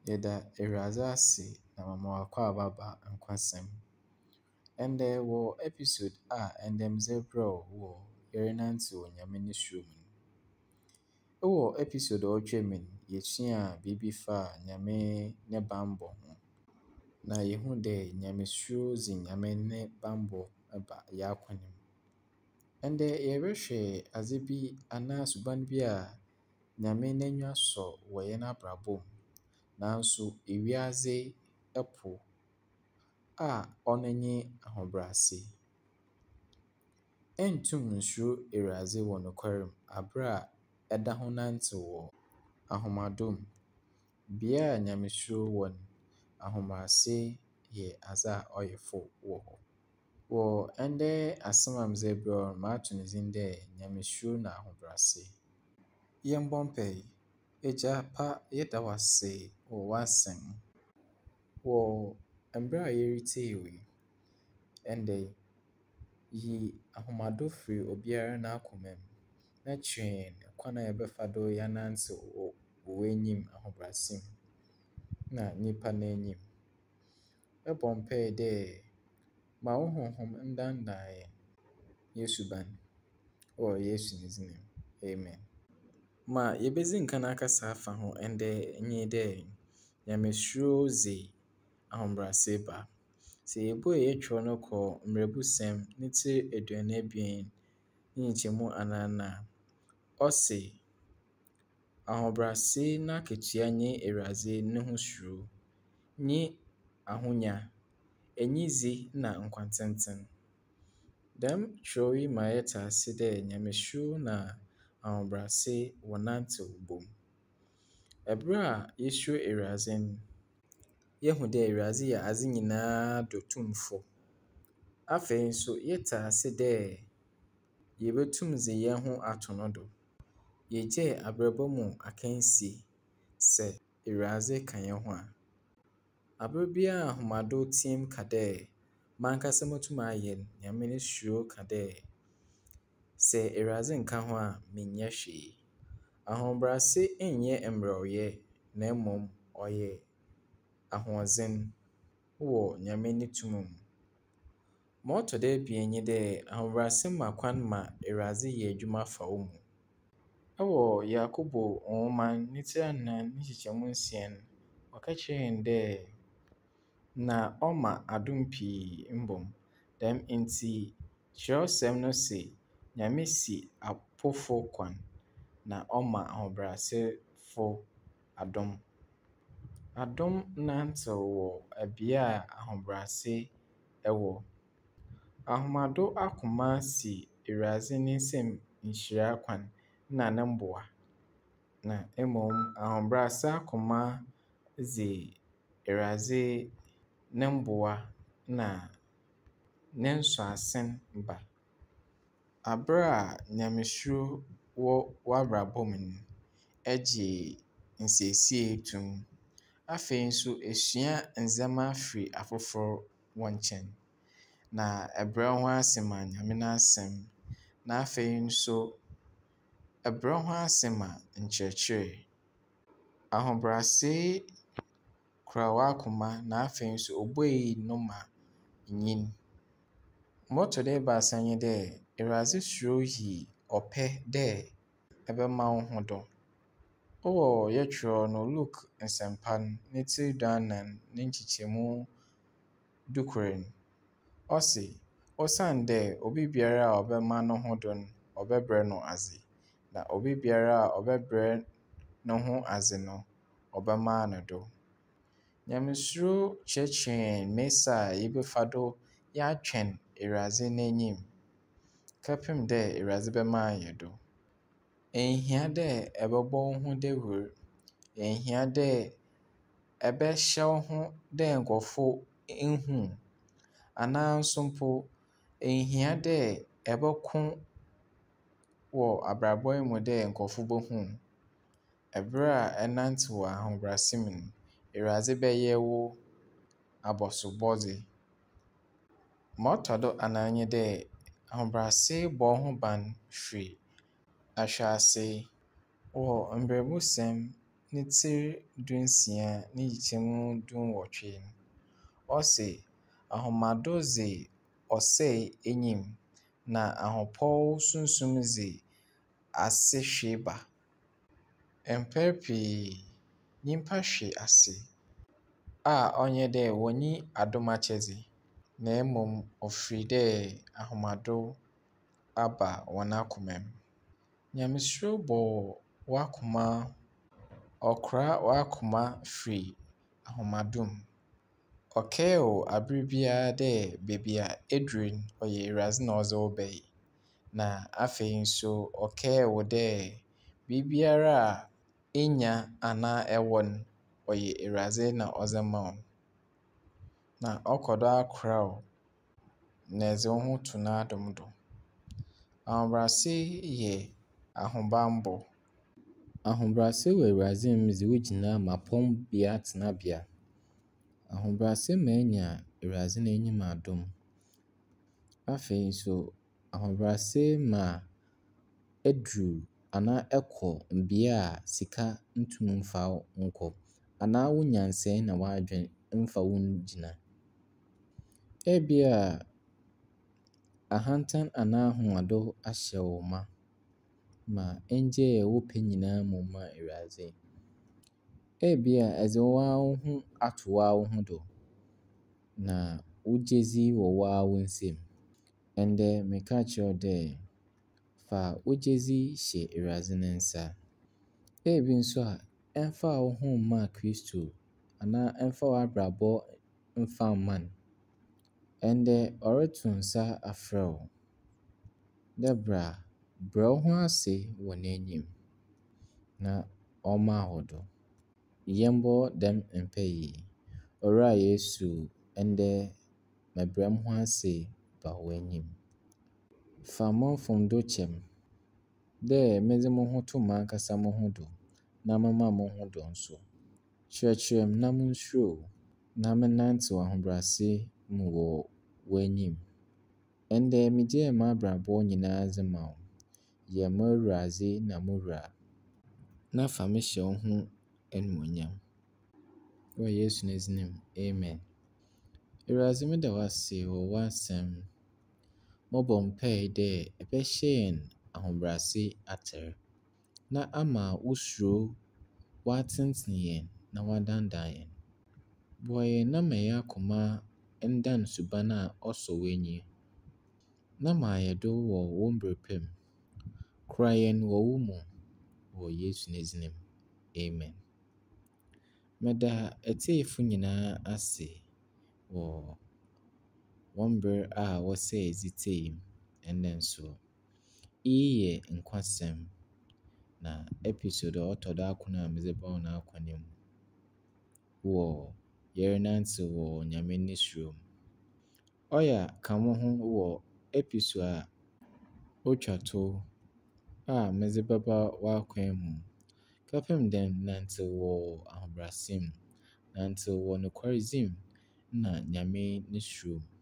Yɛda Awurade ase na mama wakɔ ababa nkwasɛm. Ɛndɛ wɔ episode a ɛndɛ medze rebrɛ wo wɔ Yɛrenantew Nyame ne suro mu no. Ɛwɔ episode a ɔtwa mu no, yɛsuaa biribi faa Nyame ne bammɔ ho. Na yɛhu dɛ Nyamesuro dze Nyame ne bammɔ ba yɛn akwan mu. Ɛndɛ yɛrehwɛ adze bi anaa suban bi a Nyame n'enyi asɔ wɔ yɛn abrabɔ mu. Nanso ewiadze po a ɔno nye ahobrɛase. Ɛnntum nsuro Awurade wɔ nokwarem aber a ɛda ho nantew wɔ ahomadom. Bea a Nyamesuro wɔ no, ahobrɛase yɛ adze a ɔyɛ fɛw wɔ hɔ. Wɔ ɛndɛ asɛm a medze rebrɛ wo no, mato ne dzin dɛ Nyamesuro na ahobrɛase. Yɛmbɔ mpae. Agya pa, yɛda wo ase wɔ w'asɛm. Wɔ mber a yɛretsie wo yi, ɛndɛ yi ahomadɔ firi obiara n'akoma mu na kyerɛ hɛn kwan a yɛbɛfa do yɛanantew wɔ w'enyim ahobrɛase mu na nyimpa n'enyim. Mɛbɔ mpae dɛ ma wo honhom ndandan hɛn, yɛn suban wɔ Yesu ne dzin mu. Amen. Ma yebedzi nkan akasa afa ho ɛndɛ nye dɛ Nyamesuro dze ahobrɛase ba. Sɛ yebue yɛtwerɛ no kɔ Mmerɛbusɛm ne tsir 22 ne nkyɛmu 4 a, ɔse, ahobrɛase n'akatua nye Awurade ne ho suro, nye ahonya, enyidze na nkwa tsentsen. Dɛm kyerɛw yi ma yɛtse ase dɛ Nyamesuro na ahobrɛase wɔnantew bɔ mu. Ɛber a yesuro Awurade no, yɛhu dɛ Awurade yɛ adze nyinaa do tumfo. Afei nso yɛtse ase dɛ yebetum dze hɛn ho ato no do. Yegyae abrabɔ mu akansie sɛ Awurade ka hɛn ho a. Aber biara a ahomadɔ tsia mu ka dɛ mankasa motum ayɛ no, Nyame ne suro ka dɛ sɛ Awurade nka ho a mennyɛ hwee. Ahobrɛase nnyɛ mberɛwyɛ na mbom ɔyɛ ahoɔdzen wɔ Nyame ne tum mu. Ma ɔtɔ do ebien nye dɛ ahobrɛase ma kwan ma Awurade yɛ edwuma fa wo mu. Ɛwɔ Yakobo nwoma ne tsir 4 ne nkyekyɛmu 6 no, ɔka kyerɛ hɛn dɛ na ɔma adom pii mbom. Dɛm ntsi Kyerɛwsɛm no se Nyame si apofo kwan na ɔma ahobrɛasefo adom. Adom nantew wɔ bea a ahobrɛase wɔ. Ahomadɔ akoma si Awurade ne nsamu nhyira kwan na ne mboa. Na mbom ahobrɛase akoma dze Awurade ne mboa na ne nsuasen ba. Aber a Nyamesuro wɔ w'abrabɔ mu no, ɛgye nsiesie to mu. Afei nso esua ndzɛmba afi afofor hɔn nkyɛn. Na ɛbrɛ wo ho ase ma Nyame n'asɛm. Na afei nso ɛbrɛ wo ho ase ma nkyerɛkyerɛ. Ahobrɛase kura w'akoma na afei nso obuei no ma nyin. Ma ɔtɔ do ebiasa nye dɛ Awurade suro yi ɔpɛ dɛ ɛbɛma wo ho dɔ. Ɛwɔ yɛtwerɛw no Luke nsɛmpa no ne tsir 14 ne nkyekyɛmu 14 no, ɔse osiandɛ obi biara a ɔbɛma no ho dɔ no, ɔbɛbrɛ no ase. Na obi biara a ɔbɛbrɛ no ho ase no, ɔbɛma no dɔ. Nyamesuro kyerɛkyerɛ hɛn mesa a yɛbɛfa do yɛatwɛn Awurade n'enyim kɛpem dɛ Awurade bɛma hɛn dɔ. Enhia dɛ ɛbɛbɔ wo ho dawur. Enhia dɛ ɛbɛhyɛ wo ho dɛ nkorɔfo nhu wo. Anaa nso mpo enhia dɛ ɛbɛko wɔ abrabɔ yi mu dɛ nkorɔfo bohu wo. Ɛber a ɛnantew wɔ ahobrɛase mu no, Awurade bɛyɛ wo abɔsobɔdze. Ma ɔtɔ do 4 nye dɛ ahobrɛase bɔ wo ho ban firi ahwɛase. Wɔ Mberɛbusɛm ne tiri dunsia ne nkyɛmu dunwɔtwe. Ɔse, ahomadɔ dze ɔsɛe enyim, na ahopɔw sunsum dze asehwe ba. Mpɛn pii, nyimpa hwe ase a ɔnyɛ dɛ wonnyi adom akyɛdze, na mmom ɔfiri dɛ ahomadɔ aba wɔn akoma mu. Nyamesuro bɔ w'akoma, ɔkora w'akoma firi ahomadom mu. Ɔkae wo aber biara dɛ beebi a eduru no, ɔyɛ Ewurade na ɔdze wo bae. Na afei nso ɔkae wo dɛ biribiara a enya anaa ɛwɔ no, ɔyɛ Ewurade na ɔdze ma wo. Na ɔkɔ do akora wo, na ɛdze wo ho to n'adom do. Ahobrɛase yɛ ahobanbɔ. Ahobrɛase wɔ Ewurade mu dze wo gyina mmapɔmbea tenabea. Ahobrɛase ma enya Ewurade n'enyim adom. Afei nso, ahobrɛase ma eduru anaa ɛkɔ mbea a sika ntum mfa wo nkɔ, anaa wo nyansae na w'adwen mfa wo ngyina. Ebia ahantan anaa ahoɔdɔw ahyɛ wo ma ɛngyae a wopɛ nyinaa mmom ma Ewurade. Ebia ɛdze woara wo ho ato woara wo ho do, na wogye dzi wɔ woara wo nsam. Ɛndɛ meka akyerɛ wo dɛ, fa wogye dzi hyɛ Ewurade ne nsa. Ebi nso a, ɛmfa wo ho mma Kristo anaa ɛmfa w'abrabɔ mfa mma no. Ɛndɛ ɔreto nsa afrɛ wo dɛ brɛ wo ho ase wɔ n'enyim na ɔmma wo do. Yɛmbɔ dɛm mpae yi. Owura Yesu, ɛndɛ mabrɛ mo ho ase ba w'enyim. Fa mo mfomdo kyɛ me dɛ medze mo ho to m'ankasa mo ho do na mema mo ho dɔ nso. Kyerɛkyerɛ me na munsuro wo, na mennantew ahobrɛase mu wɔ w'enyim. Ɛndɛ migyae m'abrabɔ nyinaa dze ma wo. Yɛ m'Ewurade na mo wura, na fa me hyɛ wo ho animuonyam. Wɔ Yesu ne dzin mu, amen. Ewurade, meda wo ase wɔ w'asɛm mu. Mɔbɔ mpae dɛ ɛbɛhyɛ yɛn ahobrɛase atar, na ama wo suro w'atsentsen yɛn na w'adandan yɛn. Boa yɛn na ma yɛn akoma ndan suban a ɔsɔ w'enyi, na ma yɛn do wɔ wo mber pa mu. Kora yɛn wɔ wo mu, wɔ Yesu ne dzin mu, amen. Meda etiefo nyinaa ase wɔ wɔn mber a wɔsɛɛ dze tie mu. Ɛnnɛ nso, iyi yɛ nkwasɛm, na episode a ɔtɔ do akron a medze bɛba hɔn akwan mu wɔ yɛrenantew wɔ Nyame ne suro mu. Ɔyɛ a ka mo ho wɔ episode a otwa tow a medze bɛba w'akwan mu. Kɛpem dɛ nantew wɔ ahobrɛase mu, nantew wɔ nokwaredzi mu, na Nyame ne suro mu.